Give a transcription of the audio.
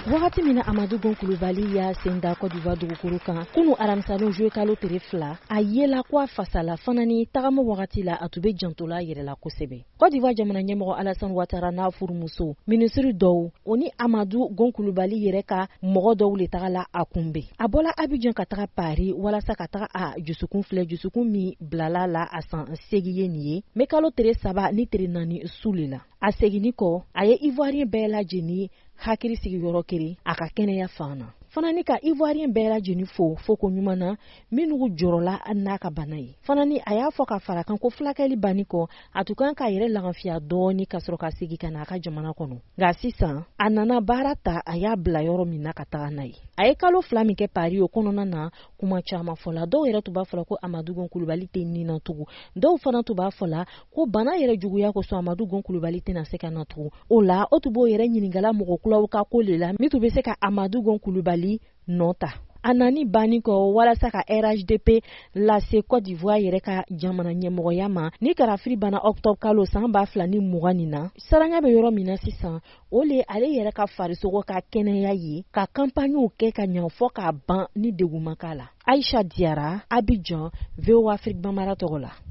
Wagati mina Amadou Gon Coulibaly ya senda Côte d'Ivoire dugukolo kan kunu aramsano joué kalo tere fila a yela kwa fasala fanani tagama wagati la atube jantola yɛrɛla kosɛbɛ. Côte d'Ivoire jamana ɲɛmɔgɔ Alassane Ouattara n'a furumuso ministre dɔw oni Amadou Gon Coulibaly yɛrɛ ka mɔgɔ dɔw le tagala a kunbɛn. A bɔla Abidjan ka taga Paris walasa ka taga a jusukun filɛ jusukun min bilala la a san 8 ye nin ye mais kalo tere 3 ni tere 4 su le la. A seginni kɔ a ye Ivoirien bɛɛ lajɛlen hakili sigi yɔrɔ kelen a ka kɛnɛya fana. Fanani ka Ivoirien bɛɛ lajɛlen fo ko ɲuman na minnu jɔrɔla n'a ka bana ye. Fanani a y'a fɔ ka fara kan ko fulakɛli banni kɔ a tun kan k'a yɛrɛ lafiya dɔɔni ka sɔrɔ ka segin ka n'a ka jamana kɔnɔ. Nka sisan a nana baara ta a y'a bila yɔrɔ min na ka taga n'a ye. A ye kalo 2 min kɛ Paris o kɔnɔna na kuma caman fɔla. Dɔw yɛrɛ tun b'a fɔla ko Amadou Gon Coulibaly tɛ nin na tugun. Dɔw fana tun b'a fɔla ko bana yɛrɛ juguya kosɔn Amadou Gon Coulibaly tɛna se ka na tugun. O la o tun b'o yɛrɛ ɲiningala mɔgɔ kulaw ka ko le la min tun bɛ se ka Amadou Gon Coulibaly nɔta. A nani banni kɔ walasa ka RHDP lase Côte d'Ivoire yɛrɛ ka jamana ɲɛmɔgɔya ma ni karafiri bana octobre kalo san 2020 nin na. Saranya bɛ yɔrɔ min na sisan o le ale yɛrɛ ka farisogo ka kɛnɛya ye ka campagnew kɛ ka ɲɛ fɔ k'a ban ni degun ma k'a la. Aïcha Diarra, Abidjan, VOA Afrique Bambara tɔgɔ la.